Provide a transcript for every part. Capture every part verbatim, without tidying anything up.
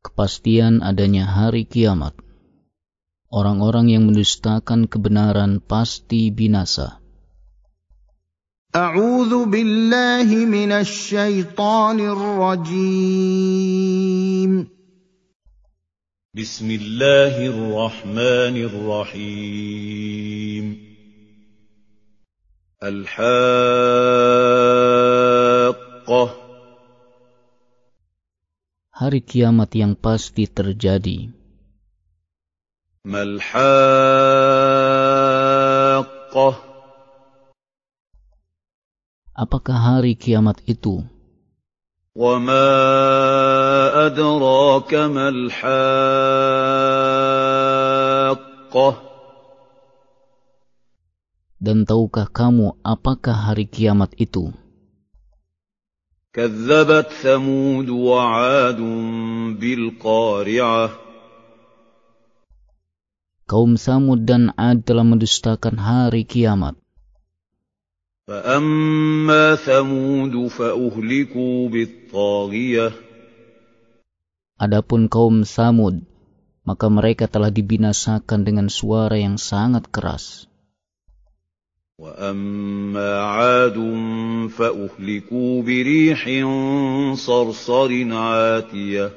kepastian adanya hari kiamat. Orang-orang yang mendustakan kebenaran pasti binasa. A'udzu billahi minasy syaithanir rajim. Bismillahirrahmanirrahim. Al-Haqqah. Hari kiamat yang pasti terjadi. Mal-Haqqah. Apakah hari kiamat itu? Wa ma adraka mal-Haqqah. Dan tahukah kamu apakah hari kiamat itu? Kadzabat Thamud wa 'Adun bil qari'ah. Kaum Samud dan Ad telah mendustakan hari kiamat. Fa amma Thamud fa uhliku bit taghiyah. Adapun kaum Samud, maka mereka telah dibinasakan dengan suara yang sangat keras. Wa amma 'Adun fa uhliku bi rihin sarsarin 'atiyah.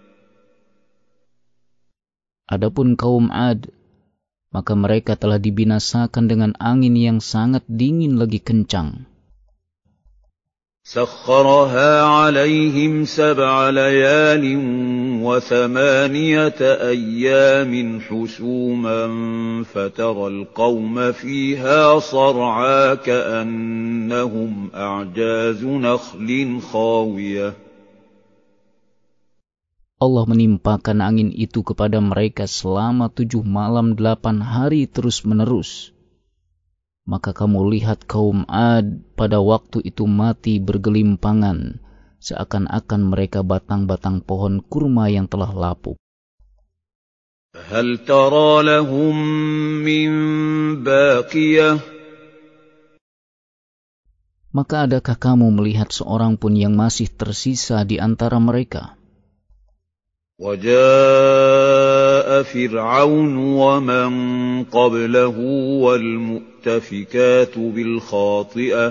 Adapun kaum Ad, maka mereka telah dibinasakan dengan angin yang sangat dingin lagi kencang. Sakhkharaha 'alaihim sab'a layalin wa thamaniyata ayyamin husuman fataral qauma fiha sar'a ka'annahum a'jazu nakhlin khawiyah. Allah menimpakan angin itu kepada mereka selama tujuh malam delapan hari terus-menerus. Maka kamu lihat kaum Ad pada waktu itu mati bergelimpangan, seakan-akan mereka batang-batang pohon kurma yang telah lapuk. Hal tara lahum min baqiyah. Maka adakah kamu melihat seorang pun yang masih tersisa di antara mereka? وَجَاءَ فِرْعَوْنُ وَمَنْ قَبْلَهُ وَالْمُؤْتَفِكَاتُ بِالْخَاطِئَةِ.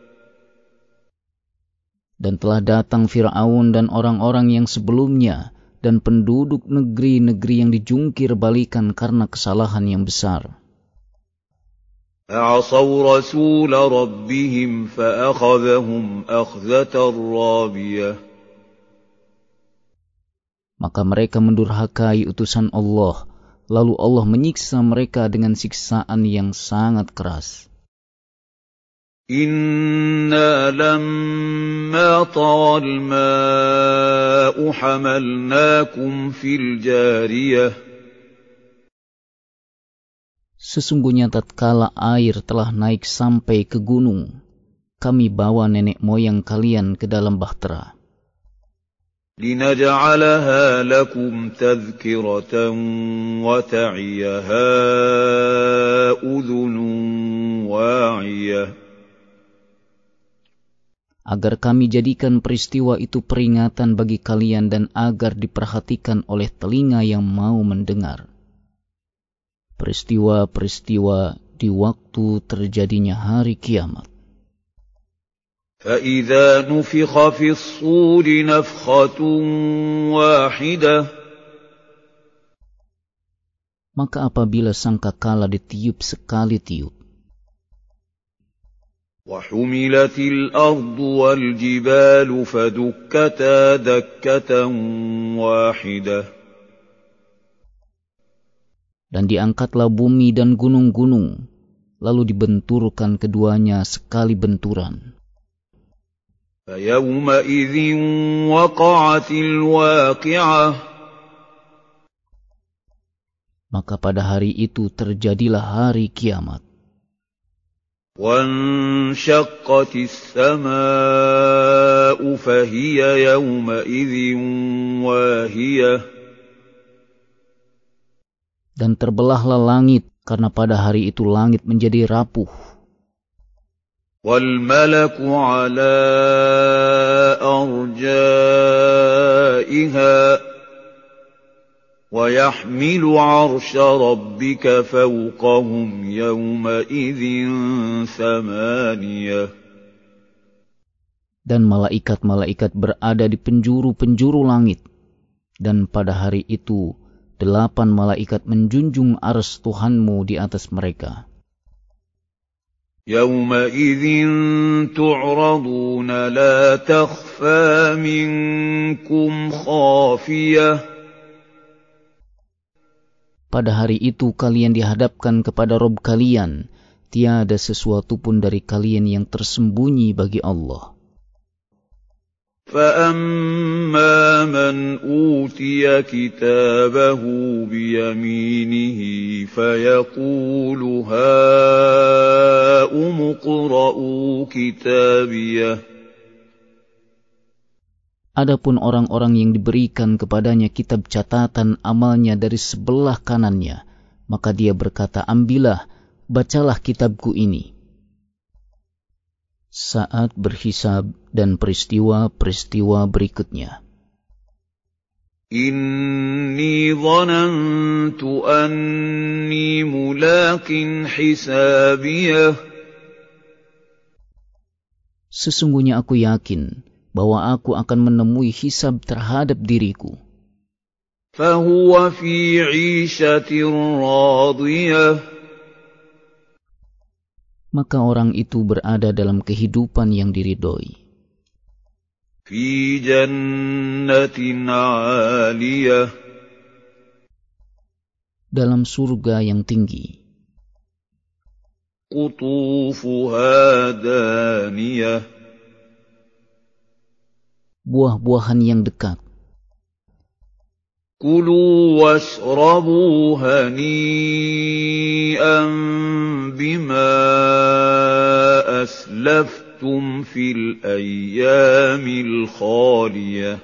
Dan telah datang Fir'aun dan orang-orang yang sebelumnya dan penduduk negeri-negeri yang dijungkir balikan karena kesalahan yang besar. فَعَصَوْا رَسُولَ رَبِّهِمْ فَأَخَذَهُمْ أَخْذَةً رَّابِيَةً. Maka mereka mendurhakai utusan Allah, lalu Allah menyiksa mereka dengan siksaan yang sangat keras. Inna lamma tawal ma'u hamalnakum fil jariyah. Sesungguhnya tatkala air telah naik sampai ke gunung, kami bawa nenek moyang kalian ke dalam bahtera. لِنَجْعَلَهَا لَكُمْ تَذْكِرَةً وَتَعِيَهَا أُذُنٌ وَاعِيَةٌ. Agar kami jadikan peristiwa itu peringatan bagi kalian dan agar diperhatikan oleh telinga yang mau mendengar. Peristiwa-peristiwa di waktu terjadinya hari kiamat. فَإِذَا نُفِخَ فِي الصُّورِ نَفْخَةٌ وَاحِدَةٌ. Maka apabila sangkakala ditiup sekali tiup. وَحُمِلَتِ الْأَرْضُ وَالْجِبَالُ فَدُكَّتَا دَكَّةً وَاحِدَةً. Dan diangkatlah bumi dan gunung-gunung, lalu dibenturkan keduanya sekali benturan. فَيَوْمَئِذٍ وَقَعَتِ الْوَاقِعَةُ. Maka pada hari itu terjadilah hari kiamat. وَانشَقَّتِ السَّمَاءُ فَهِيَ يَوْمَئِذٍ وَاهِيَةٌ. Dan terbelahlah langit, karena pada hari itu langit menjadi rapuh. وَالْمَلَكُ عَلَىٰ أَرْجَائِهَا. وَيَحْمِلُ عَرْشَ رَبِّكَ فَوْقَهُمْ يَوْمَئِذٍ ثَمَانِيَةٌ. Dan malaikat-malaikat berada di penjuru-penjuru langit. Dan pada hari itu, delapan malaikat menjunjung arsy Tuhanmu di atas mereka. يَوْمَئِذٍ تُعْرَضُونَ لَا تَخْفَى مِنكُمْ خَافِيَةٌ. Pada hari itu kalian dihadapkan kepada Rabb kalian, tiada sesuatu pun dari kalian yang tersembunyi bagi Allah. فَأَمَّا مَنْ أُوتِيَ كِتَابَهُ بِيَمِينِهِ فَيَقُولُ هَاؤُمُ اقْرَءُوا كِتَابِيَهْ. Adapun orang-orang yang diberikan kepadanya kitab catatan amalnya dari sebelah kanannya, maka dia berkata, ambillah, bacalah kitabku ini. Saat berhisab dan peristiwa-peristiwa berikutnya. Inni dhanantu anni mulaqin hisabiyah. Sesungguhnya aku yakin bahwa aku akan menemui hisab terhadap diriku. Fahuwa fi 'ishatin radiyah. Maka orang itu berada dalam kehidupan yang diridhoi. Fi jannatin 'aliyah. Dalam surga yang tinggi. Qutufuha daniyah. Buah-buahan yang dekat. Kulu washrabu hani'an bima aslaftum fil ayyamil khaliyah.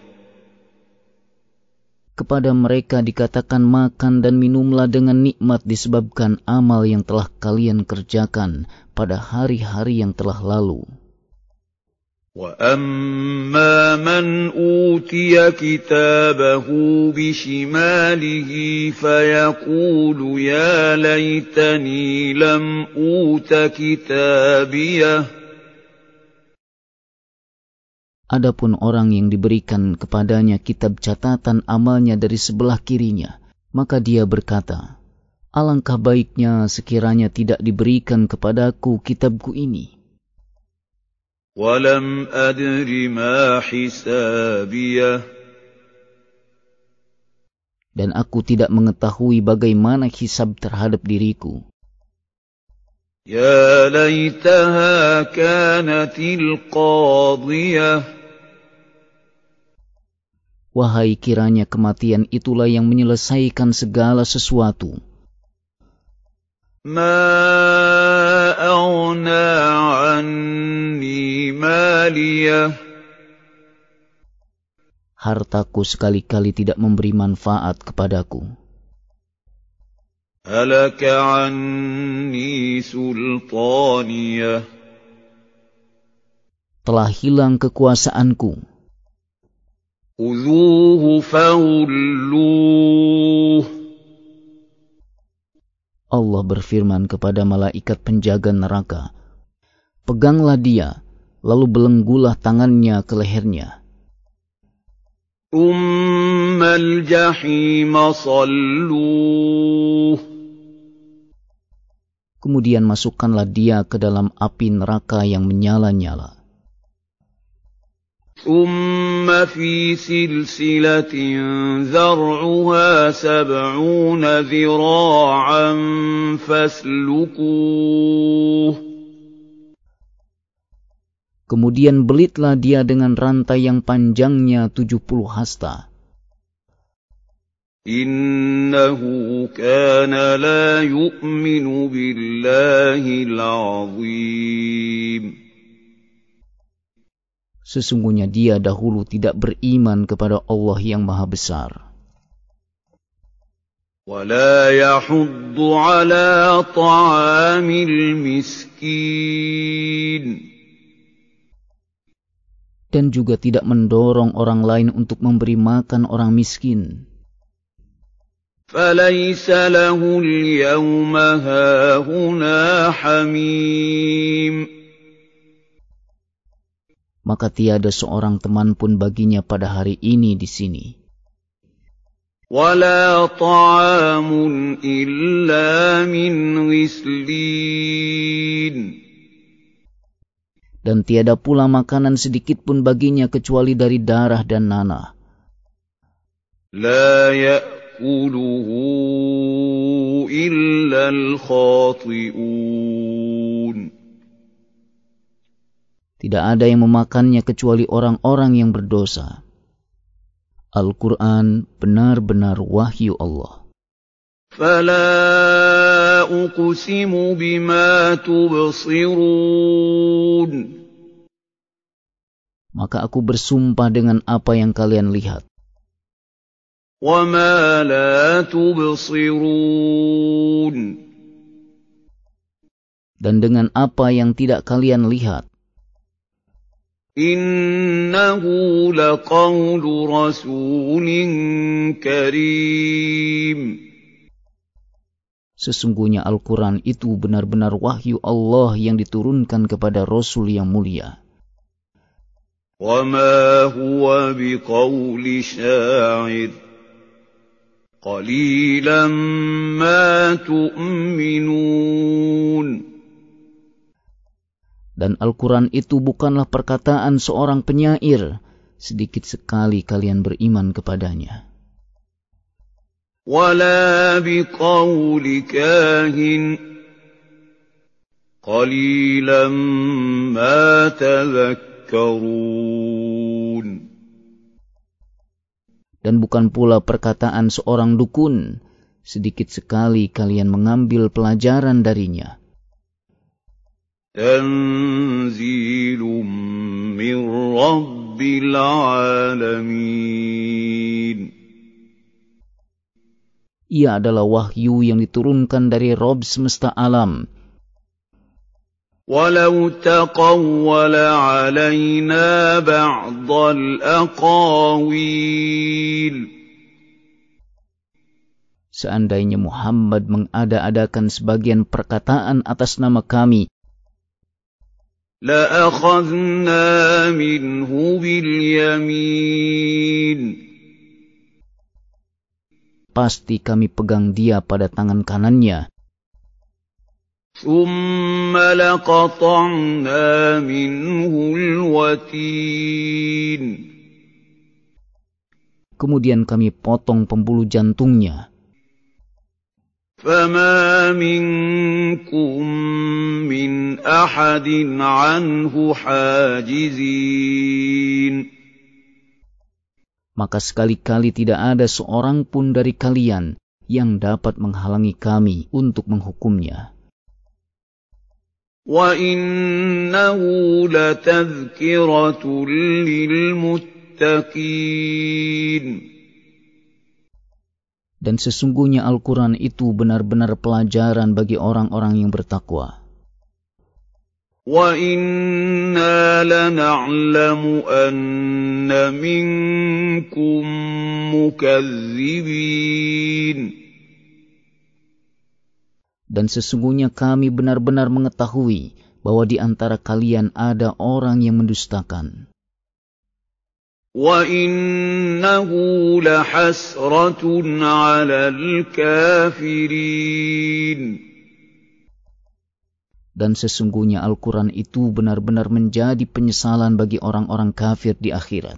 Kepada mereka dikatakan makan dan minumlah dengan nikmat disebabkan amal yang telah kalian kerjakan pada hari-hari yang telah lalu. وَأَمَّا مَنْ أُوتِيَ كِتَابَهُ بِشِمَالِهِ فَيَقُولُ يَا لَيْتَنِي لَمْ أُوتَ كِتَابِيَهْ. Adapun orang yang diberikan kepadanya kitab catatan amalnya dari sebelah kirinya, maka dia berkata, alangkah baiknya sekiranya tidak diberikan kepadaku kitabku ini. وَلَمْ أَدْرِ مَا حِسَابِيَهْ. Dan aku tidak mengetahui bagaimana hisab terhadap diriku. يَا لَيْتَهَا كَانَتِ الْقَاضِيَةَ. Wahai kiranya kematian itulah yang menyelesaikan segala sesuatu. مَا أَغْنَى عَنِّي مَالِيَهْ. Hartaku sekali-kali tidak memberi manfaat kepadaku. هَلَكَ عَنِّي سُلْطَانِيَهْ. Telah hilang kekuasaanku. خُذُوهُ فَغُلُّوهُ. Allah berfirman kepada malaikat penjaga neraka, peganglah dia, lalu belenggulah tangannya ke lehernya. ثُمَّ الْجَحِيمَ صَلُّوهُ. Kemudian masukkanlah dia ke dalam api neraka yang menyala-nyala. ثُمَّ فِي سِلْسِلَةٍ ذَرْعُهَا سَبْعُونَ ذِرَاعًا فَاسْلُكُوهُ. Kemudian belitlah dia dengan rantai yang panjangnya tujuh puluh hasta. Innahu kana la yu'minu billahil azim. Sesungguhnya dia dahulu tidak beriman kepada Allah yang Maha Besar. وَلَا يَحُضُّ عَلَى طَعَامِ الْمِسْكِينِ. Dan juga tidak mendorong orang lain untuk memberi makan orang miskin. فليس له اليوم هاهنا حميم. Maka tiada seorang teman pun baginya pada hari ini di sini. ولا طعام إلا من غسلين. Dan tiada pula makanan sedikit pun baginya kecuali dari darah dan nanah. لا يأكله إلا الخاطئون. Tidak ada yang memakannya kecuali orang-orang yang berdosa. Al-Quran benar-benar wahyu Allah. فلا أقسم بما تبصرون. Maka aku bersumpah dengan apa yang kalian lihat. وما لا تبصرون. Dan dengan apa yang tidak kalian lihat. إنه لقول رسول كريم. Sesungguhnya Al-Quran itu benar-benar wahyu Allah yang diturunkan kepada Rasul yang mulia. وما هو بقول شاعر قليلا ما تؤمنون. Dan Al-Quran itu bukanlah perkataan seorang penyair, sedikit sekali kalian beriman kepadanya. ولا بقول كاهن قليلا ما تذكرون. Dan bukan pula perkataan seorang dukun, sedikit sekali kalian mengambil pelajaran darinya. تنزيل من رب العالمين. Ia adalah wahyu yang diturunkan dari Rabb semesta alam. ولو تقول علينا بعض الأقاويل. Seandainya Muhammad mengada-adakan sebagian perkataan atas nama kami, لأخذنا منه باليمين. pasti kami pegang dia pada tangan kanannya. ثم لقطعنا منه الوتين. Kemudian kami potong pembuluh jantungnya. فما منكم من أحد عنه حاجزين. Maka sekali-kali tidak ada seorang pun dari kalian yang dapat menghalangi kami untuk menghukumnya. وَإِنَّهُ لَتَذْكِرَةٌ لِّلْمُتَّقِينَ. Dan sesungguhnya Al-Quran itu benar-benar pelajaran bagi orang-orang yang bertakwa. وَإِنَّا لَنَعْلَمُ أَنَّ مِنكُم مُّكَذِّبِينَ. Dan sesungguhnya kami benar-benar mengetahui bahwa di antara kalian ada orang yang mendustakan. وَإِنَّهُ لَحَسْرَةٌ عَلَى الْكَافِرِينَ. Dan sesungguhnya Al-Quran itu benar-benar menjadi penyesalan bagi orang-orang kafir di akhirat.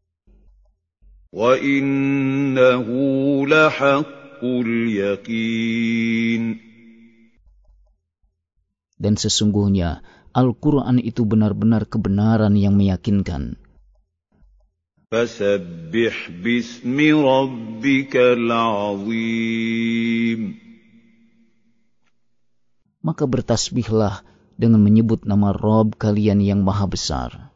وَإِنَّهُ لَحَقُّ الْيَقِينِ. Dan sesungguhnya Al-Quran itu benar-benar kebenaran yang meyakinkan. فَسَبِّحْ بِاسْمِ رَبِّكَ الْعَظِيمِ. Maka bertasbihlah dengan menyebut nama Rabb kalian yang maha besar.